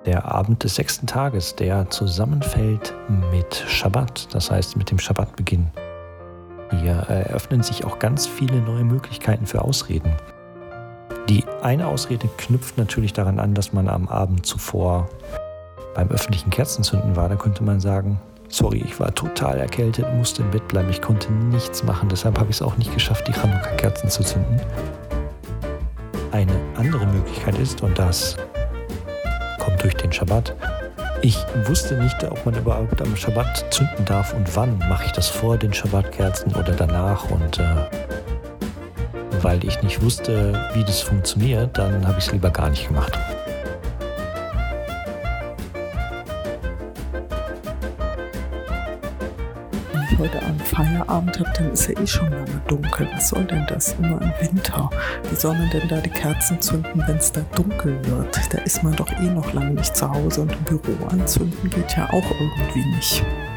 der Abend des 6. Tages, der zusammenfällt mit Schabbat, das heißt mit dem Schabbatbeginn. Hier eröffnen sich auch ganz viele neue Möglichkeiten für Ausreden. Die eine Ausrede knüpft natürlich daran an, dass man am Abend zuvor beim öffentlichen Kerzenzünden war. Da könnte man sagen, sorry, ich war total erkältet, musste im Bett bleiben, ich konnte nichts machen, deshalb habe ich es auch nicht geschafft, die Chanukka-Kerzen zu zünden. Eine andere Möglichkeit ist, und das kommt durch den Schabbat, ich wusste nicht, ob man überhaupt am Schabbat zünden darf und wann. Mache ich das vor den Schabbatkerzen oder danach? Und weil ich nicht wusste, wie das funktioniert, dann habe ich es lieber gar nicht gemacht. Wenn ich heute Abend Feierabend habe, dann ist ja schon lange dunkel. Was soll denn das? Immer im Winter. Wie soll man denn da die Kerzen zünden, wenn es da dunkel wird? Da ist man doch noch lange nicht zu Hause und im Büro anzünden geht ja auch irgendwie nicht.